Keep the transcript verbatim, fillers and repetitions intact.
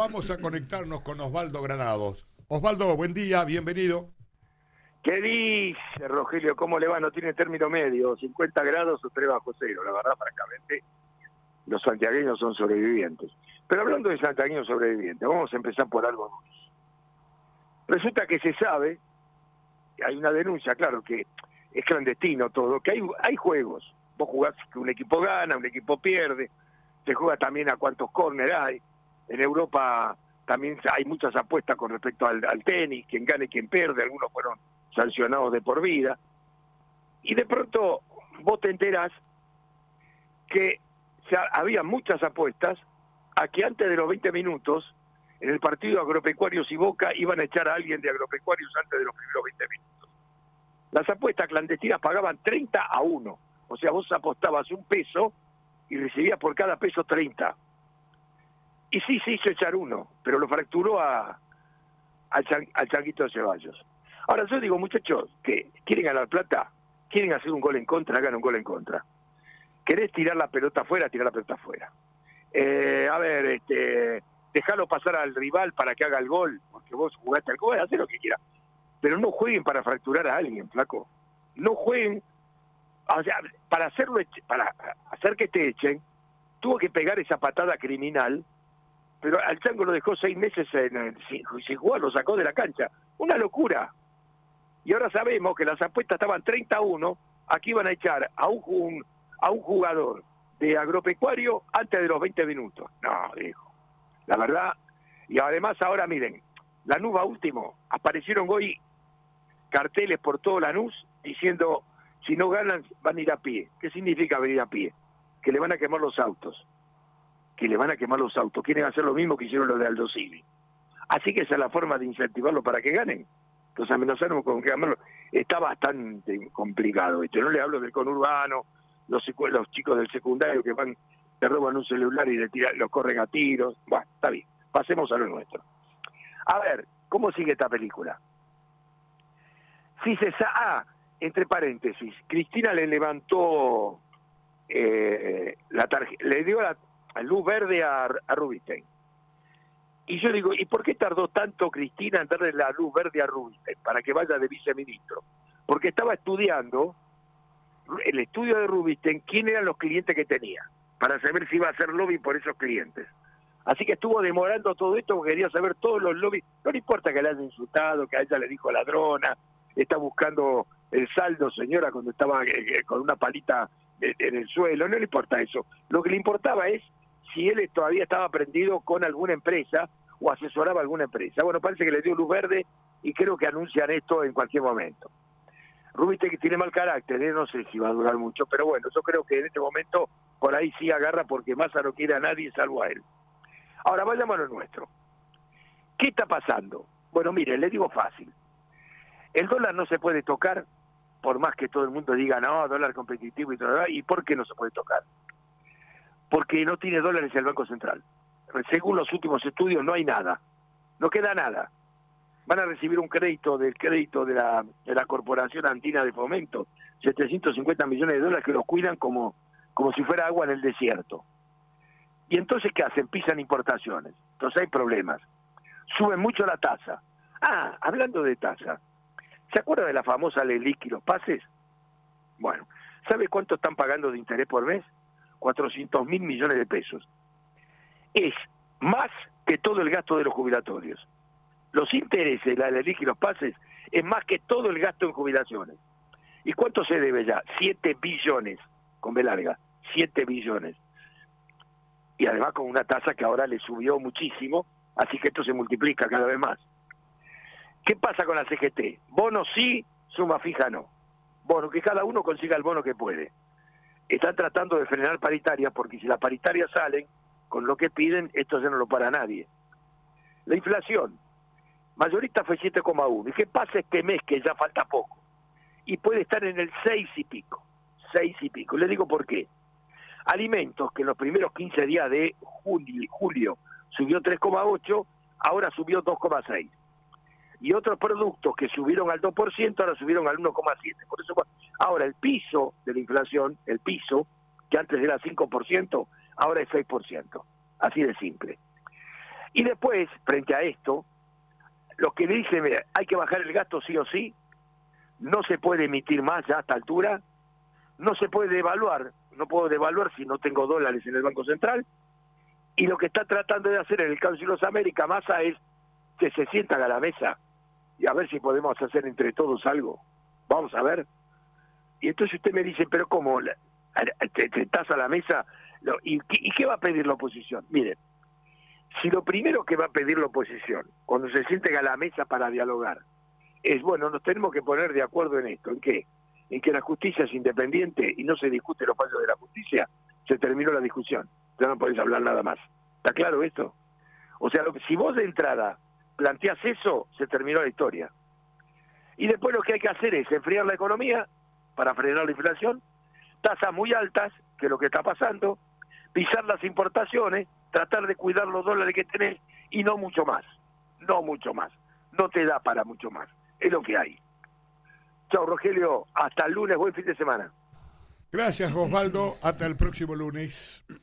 vamos a conectarnos con Osvaldo Granados. Osvaldo, buen día, bienvenido. ¿Qué dice, Rogelio? ¿Cómo le va? No tiene término medio, cincuenta grados o tres bajo cero. La verdad, francamente, los santiagueños son sobrevivientes. Pero hablando de santiagueños sobrevivientes, vamos a empezar por algo nuevo. Resulta que se sabe, hay una denuncia, claro, que es clandestino todo, que hay, hay juegos. Vos jugás que un equipo gana, un equipo pierde, se juega también a cuántos córner hay. En Europa también hay muchas apuestas con respecto al, al tenis, quien gane, quien pierde, algunos fueron sancionados de por vida. Y de pronto vos te enterás que ya había muchas apuestas a que antes de los veinte minutos, en el partido Agropecuarios y Boca, iban a echar a alguien de Agropecuarios antes de los primeros veinte minutos. Las apuestas clandestinas pagaban treinta a uno. O sea, vos apostabas un peso y recibías por cada peso treinta. Y sí se hizo echar uno, pero lo fracturó a, al, chan, al Changuito de Ceballos. Ahora yo digo, muchachos, que quieren ganar plata, quieren hacer un gol en contra, hagan un gol en contra. ¿Querés tirar la pelota afuera? Tirar la pelota afuera. Eh, a ver, este, dejalo pasar al rival para que haga el gol, porque vos jugaste al gol, hacé lo que quieras. Pero no jueguen para fracturar a alguien, flaco. No jueguen, o sea, para hacerlo, para hacer que te echen, tuvo que pegar esa patada criminal, pero al Chango lo dejó seis meses en, sin, sin jugar, lo sacó de la cancha. Una locura. Y ahora sabemos que las apuestas estaban treinta a uno, aquí iban a echar a un, un, a un jugador de Agropecuario antes de los veinte minutos. No, dijo. La verdad, y además ahora miren, Lanús va último, aparecieron hoy carteles por todo Lanús diciendo, si no ganan van a ir a pie. ¿Qué significa venir a pie? Que le van a quemar los autos. Que le van a quemar los autos. Quieren hacer lo mismo que hicieron los de Aldo Civi. Así que esa es la forma de incentivarlo para que ganen. Entonces amenazaron con que ganen. Está bastante complicado. ¿Viste? No le hablo del conurbano, los, los chicos del secundario que van, te roban un celular y le tiran, los corren a tiros. Bueno, está bien. Pasemos a lo nuestro. A ver, ¿cómo sigue esta película? Si se sa ah, entre paréntesis, Cristina le levantó eh, la tarjeta, le dio la luz verde a, a Rubinstein. Y yo digo, ¿y por qué tardó tanto Cristina en darle la luz verde a Rubinstein para que vaya de viceministro? Porque estaba estudiando el estudio de Rubinstein, quién eran los clientes que tenía, para saber si iba a hacer lobby por esos clientes. Así que estuvo demorando todo esto porque quería saber todos los lobbies. No le importa que le haya insultado, que a ella le dijo ladrona, está buscando el saldo, señora, cuando estaba eh, con una palita en el suelo, no le importa eso. Lo que le importaba es si él todavía estaba prendido con alguna empresa o asesoraba a alguna empresa. Bueno, parece que le dio luz verde y creo que anuncian esto en cualquier momento. Rubinstein tiene mal carácter, ¿eh? No sé si va a durar mucho, pero bueno, yo creo que en este momento por ahí sí agarra porque Massa no quiere a nadie salvo a él. Ahora vayamos a lo nuestro. ¿Qué está pasando? Bueno, mire, le digo fácil. El dólar no se puede tocar, por más que todo el mundo diga, no, dólar competitivo y todo. ¿Y por qué no se puede tocar? Porque no tiene dólares el Banco Central. Según los últimos estudios, no hay nada. No queda nada. Van a recibir un crédito del crédito de la, de la Corporación Andina de Fomento, setecientos cincuenta millones de dólares que los cuidan como, como si fuera agua en el desierto. Y entonces, ¿qué hacen? Pisan importaciones. Entonces hay problemas. Suben mucho la tasa. Ah, hablando de tasa, ¿se acuerda de la famosa Leliq y los pases? Bueno, ¿sabe cuánto están pagando de interés por mes? cuatrocientos mil millones de pesos. Es más que todo el gasto de los jubilatorios. Los intereses, la Leliq y los pases, es más que todo el gasto en jubilaciones. ¿Y cuánto se debe ya? siete billones, con B larga, siete billones. Y además con una tasa que ahora le subió muchísimo, así que esto se multiplica cada vez más. ¿Qué pasa con la C G T? Bono sí, suma fija no. Bono, que cada uno consiga el bono que puede. Están tratando de frenar paritarias, porque si las paritarias salen con lo que piden, esto ya no lo para nadie. La inflación, mayorista fue siete coma uno. ¿Y qué pasa este mes que ya falta poco? Y puede estar en el seis y pico. seis y pico. Les digo por qué. Alimentos, que en los primeros quince días de julio, julio subió tres coma ocho, ahora subió dos coma seis. Y otros productos que subieron al dos por ciento, ahora subieron al uno coma siete. Por eso, ahora el piso de la inflación, el piso, que antes era cinco por ciento, ahora es seis por ciento. Así de simple. Y después, frente a esto, los que dicen, mira, hay que bajar el gasto sí o sí, no se puede emitir más ya a esta altura, no se puede devaluar, no puedo devaluar si no tengo dólares en el Banco Central, y lo que está tratando de hacer en el Council of America, Massa, es que se sientan a la mesa y a ver si podemos hacer entre todos algo. Vamos a ver. Y entonces usted me dice, pero ¿cómo? ¿Te sentás a la mesa? ¿Y qué, ¿Y qué va a pedir la oposición? Miren, si lo primero que va a pedir la oposición, cuando se sienten a la mesa para dialogar, es, bueno, nos tenemos que poner de acuerdo en esto, ¿en qué? En que la justicia es independiente y no se discute los fallos de la justicia, se terminó la discusión, ya no podés hablar nada más. ¿Está claro esto? O sea, lo que, si vos de entrada planteás eso, se terminó la historia. Y después lo que hay que hacer es enfriar la economía para frenar la inflación, tasas muy altas, que es lo que está pasando, pisar las importaciones, tratar de cuidar los dólares que tenés y no mucho más, no mucho más, no te da para mucho más, es lo que hay. Chao, Rogelio, hasta el lunes, buen fin de semana. Gracias, Osvaldo, hasta el próximo lunes.